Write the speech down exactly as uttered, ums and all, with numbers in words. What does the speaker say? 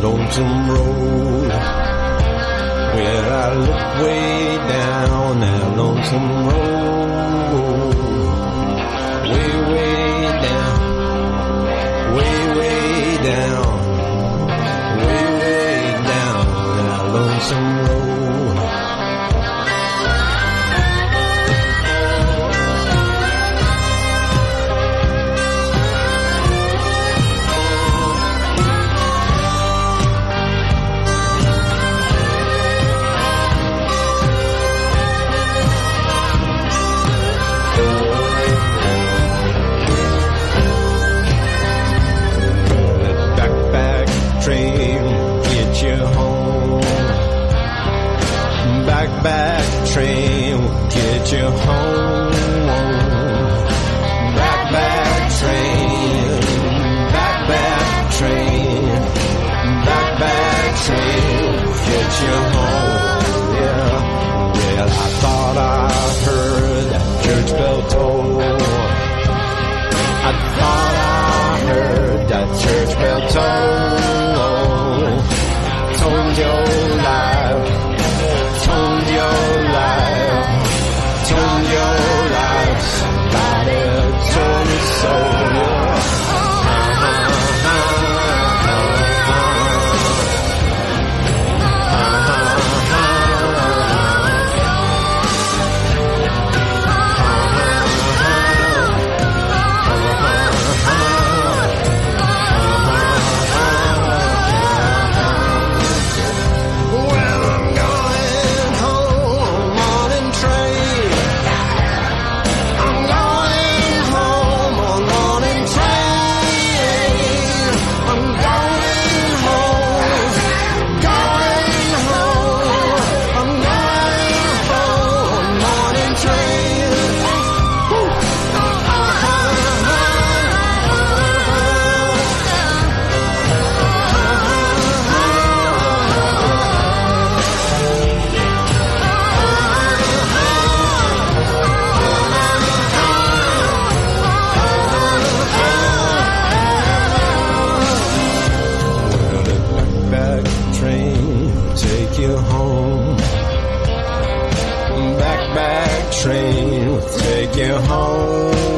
lonesome road. Well, I look way down that lonesome road. Way, way down. Way, way down. Way, way down that lonesome road. Back train will get you home. Back, back train. Back, back train. Back, back train will get you home. Yeah. Well, I thought I heard that church bell toll. I thought I heard that church bell toll. Told your life. Told your life, told your life, somebody told me so, yeah. Train will take you home.